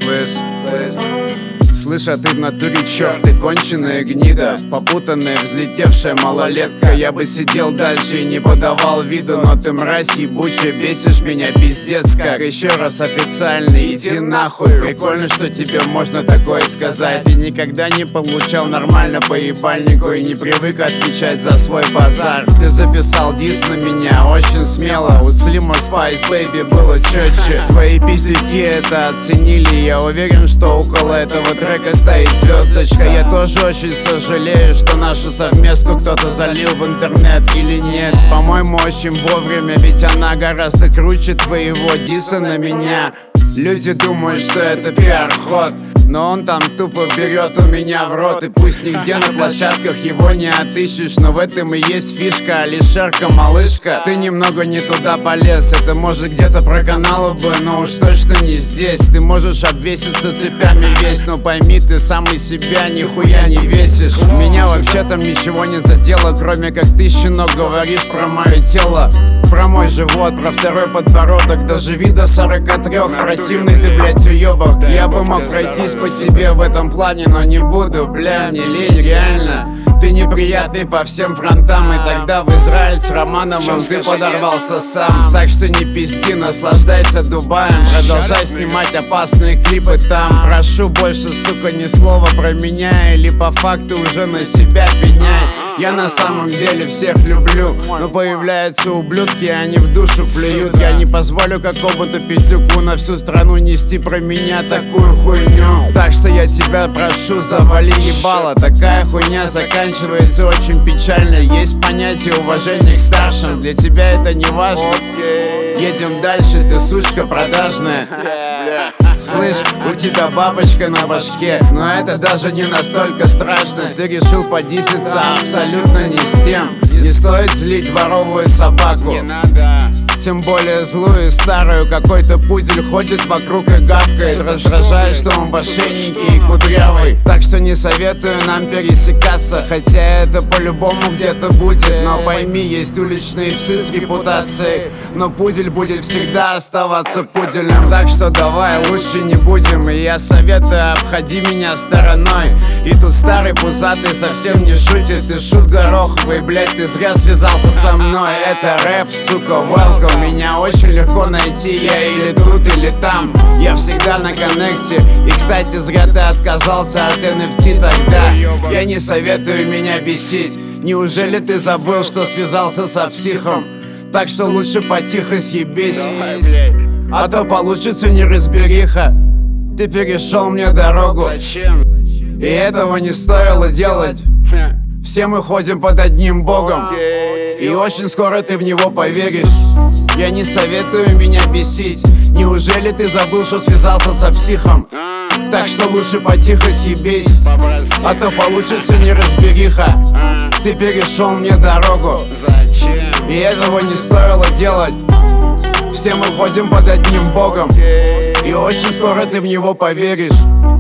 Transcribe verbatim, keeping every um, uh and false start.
Слышь, слышь. Слышь, а ты в натуре черт, ты конченая гнида, попутанная, взлетевшая малолетка. Я бы сидел дальше и не подавал виду, но ты мразь ебучая, бесишь меня пиздец как. Еще раз официально иди нахуй. Прикольно, что тебе можно такое сказать. Ты никогда не получал нормально по ебальнику и не привык отвечать за свой базар. Ты записал дис на меня очень смело. У Слима Spice Baby было четче. Твои пиздюки это оценили. Я уверен, что около этого трека стоит звездочка. Я тоже очень сожалею, что нашу совместку кто-то залил в интернет или нет. По-моему, очень вовремя, ведь она гораздо круче твоего диса на меня. Люди думают, что это пиар-ход, но он там тупо берет у меня в рот. И пусть нигде на площадках его не отыщешь, но в этом и есть фишка. Алишерка, малышка, ты немного не туда полез. Это может где-то проканало бы, но уж точно не здесь. Ты можешь обвеситься цепями весь, но пойми, ты сам из себя нихуя не весишь. Меня вообще там ничего не задело, кроме как ты, щенок, говоришь про мое тело, про мой живот, про второй подбородок. Доживи до сорока трёх, противный ты, блядь, уёбок. Я бы мог пройтись по тебе в этом плане, но не буду, бля, мне лень, реально. Ты неприятный по всем фронтам, и тогда в Израиль с Романовым ты подорвался сам. Так что не пизди, наслаждайся Дубаем, продолжай снимать опасные клипы там. Прошу, больше, сука, ни слова про меня, или по факту уже на себя пеняй. Я на самом деле всех люблю, но появляются ублюдки, они в душу плюют. Я не позволю какому-то пиздюку на всю страну нести про меня такую хуйню. Так что я тебя прошу, завали ебало. Такая хуйня заканчивается очень печально. Есть понятие уважения к старшим, для тебя это не важно. Едем дальше, ты сучка продажная. Слышь, у тебя бабочка на башке, но это даже не настолько страшно. Ты решил подиситься абсолютно не с тем. Не стоит злить дворовую собаку, тем более злую и старую. Какой-то пудель ходит вокруг и гавкает, раздражает, что он в ошейнике и кудрявый. Так что не советую нам пересекаться, хотя это по-любому где-то будет. Но пойми, есть уличные псы с репутацией, но пудель будет всегда оставаться пуделем. Так что давай лучше не будем, и я советую, обходи меня стороной. И тут старый пузатый совсем не шутит, ты шут гороховый, блять, ты зря связался со мной. Это рэп, сука, welcome. Меня очень легко найти, я или тут, или там. Я всегда на коннекте. И, кстати, зря ты отказался от эн эф ти тогда. Я не советую меня бесить. Неужели ты забыл, что связался со психом? Так что лучше потихо съебись, а то получится неразбериха. Ты перешел мне дорогу, и этого не стоило делать. Все мы ходим под одним богом, и очень скоро ты в него поверишь. Я не советую меня бесить. Неужели ты забыл, что связался со психом? Так что лучше потихо съебись, а то получится неразбериха. Ты перешел мне дорогу, и этого не стоило делать. Все мы ходим под одним богом, и очень скоро ты в него поверишь.